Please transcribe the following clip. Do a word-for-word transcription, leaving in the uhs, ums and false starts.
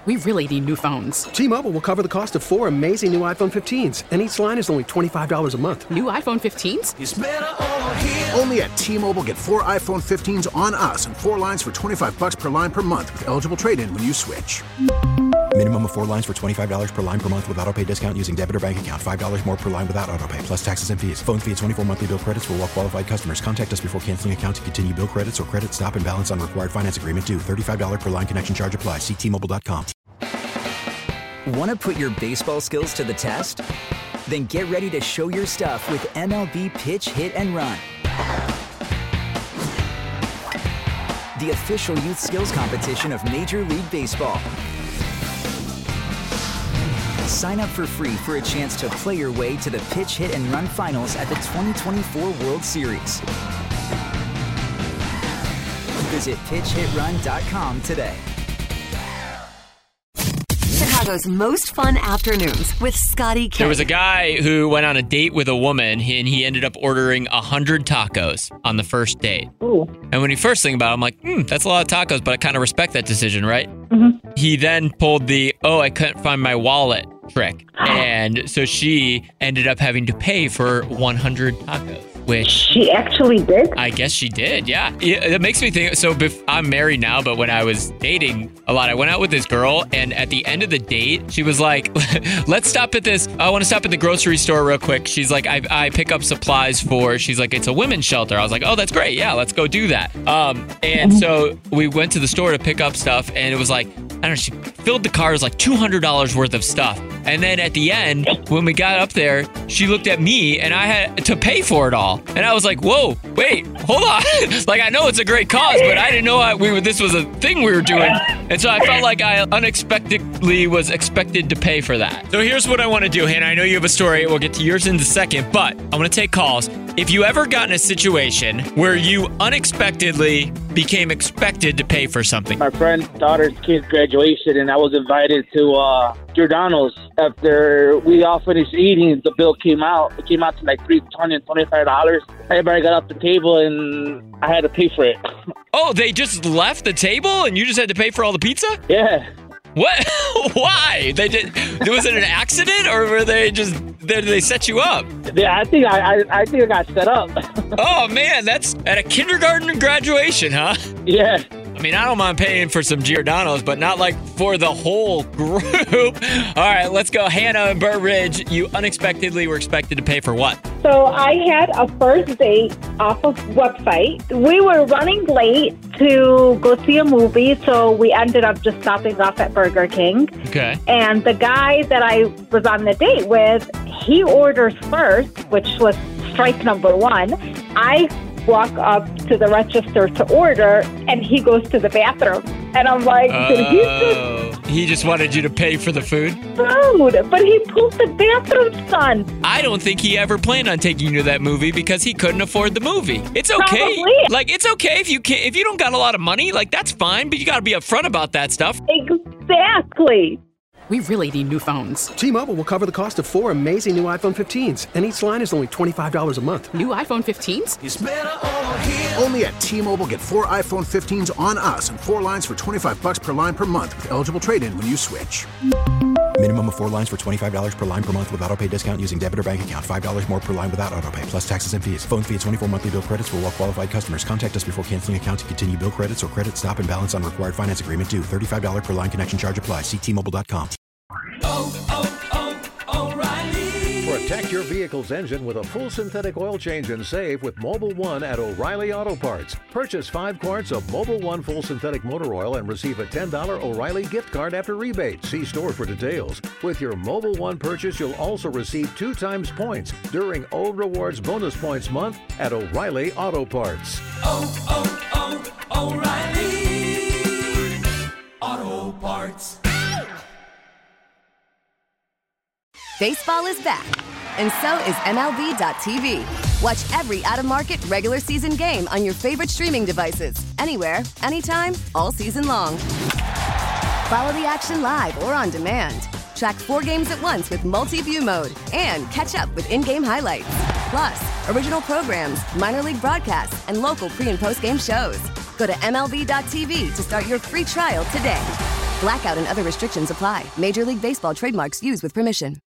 We really need new phones. T-Mobile will cover the cost of four amazing new iPhone fifteens, and each line is only twenty-five dollars a month. New iPhone fifteens? It's better over here. Only at T-Mobile, get four iPhone fifteens on us and four lines for twenty-five dollars per line per month with eligible trade-in when you switch. Minimum of four lines for twenty-five dollars per line per month with autopay discount using debit or bank account. five dollars more per line without autopay, plus taxes and fees. Phone fee at twenty-four monthly bill credits for well-qualified customers. Contact us before canceling account to continue bill credits or credit stop and balance on required finance agreement due. thirty-five dollars per line connection charge applies. See T Mobile dot com. Want to put your baseball skills to the test? Then get ready to show your stuff with M L B Pitch, Hit, and Run. The official youth skills competition of Major League Baseball. Sign up for free for a chance to play your way to the Pitch, Hit, and Run finals at the twenty twenty-four World Series. Visit pitch hit run dot com today. Chicago's most fun afternoons with Scotty K. There was a guy who went on a date with a woman, and he ended up ordering one hundred tacos on the first date. Ooh. And when you first think about it, I'm like, hmm, that's a lot of tacos, but I kind of respect that decision, right? Mm-hmm. He then pulled the, oh, I couldn't find my wallet trick. And so she ended up having to pay for one hundred tacos. Which she actually did? I guess she did, yeah. It, it makes me think, so bef- I'm married now, but when I was dating a lot, I went out with this girl, and at the end of the date, she was like, let's stop at this, I want to stop at the grocery store real quick. She's like, I, I pick up supplies for, she's like, it's a women's shelter. I was like, oh, that's great, yeah, let's go do that. Um, and so we went to the store to pick up stuff, and it was like, I don't know, she filled the car, it was like two hundred dollars worth of stuff. And then at the end, when we got up there, she looked at me, and I had to pay for it all. And I was like, whoa, wait, hold on. Like, I know it's a great cause, but I didn't know I, we were, this was a thing we were doing. And so I felt like I unexpectedly was expected to pay for that. So here's what I want to do, Hannah. I know you have a story. We'll get to yours in a second, but I'm going to take calls. If you ever got in a situation where you unexpectedly became expected to pay for something. My friend's daughter's kid's graduation, and I was invited to uh, Giordano's. After we all finished eating, the bill came out. It came out to like three hundred twenty-five dollars. Everybody got off the table, and I had to pay for it. Oh, they just left the table, and you just had to pay for all the pizza? Yeah. What? Why? They did? Was it an accident, or were they just did they set you up? Yeah, I think I, I, I think I got set up. Oh man, that's at a kindergarten graduation, huh? Yeah. I mean, I don't mind paying for some Giordano's, but not like for the whole group. All right, let's go. Hannah and Burr Ridge, you unexpectedly were expected to pay for what? So I had a first date off of website. We were running late to go see a movie, so we ended up just stopping off at Burger King. Okay. And the guy that I was on the date with, he orders first, which was strike number one. I walk up to the register to order, and he goes to the bathroom. And I'm like, did he just... He just wanted you to pay for the food? Food, but he pulled the bathroom stunt. I don't think he ever planned on taking you to that movie because he couldn't afford the movie. It's okay. Probably. Like, it's okay if you can't, if you don't got a lot of money, like, that's fine, but you got to be upfront about that stuff. Exactly. We really need new phones. T-Mobile will cover the cost of four amazing new iPhone fifteens, and each line is only twenty-five dollars a month. New iPhone fifteens? It's better over here. Only at T-Mobile, get four iPhone fifteens on us and four lines for twenty-five dollars per line per month with eligible trade-in when you switch. Minimum of four lines for twenty-five dollars per line per month with autopay discount using debit or bank account. five dollars more per line without autopay, plus taxes and fees. Phone fee at twenty-four monthly bill credits for well-qualified customers. Contact us before canceling account to continue bill credits or credit stop and balance on required finance agreement due. thirty-five dollars per line connection charge applies. See T Mobile dot com. Oh, oh, oh, O'Reilly. Protect your vehicle's engine with a full synthetic oil change and save with Mobil one at O'Reilly Auto Parts. Purchase five quarts of Mobil one full synthetic motor oil and receive a ten dollars O'Reilly gift card after rebate. See store for details. With your Mobil one purchase, you'll also receive two times points during O Rewards Bonus Points Month at O'Reilly Auto Parts. Oh, oh, oh, O'Reilly Auto Parts. Baseball is back, and so is M L B dot T V. Watch every out-of-market regular season game on your favorite streaming devices, anywhere, anytime, all season long. Follow the action live or on demand. Track four games at once with multi-view mode and catch up with in-game highlights. Plus, original programs, minor league broadcasts, and local pre- and post-game shows. Go to M L B dot T V to start your free trial today. Blackout and other restrictions apply. Major League Baseball trademarks used with permission.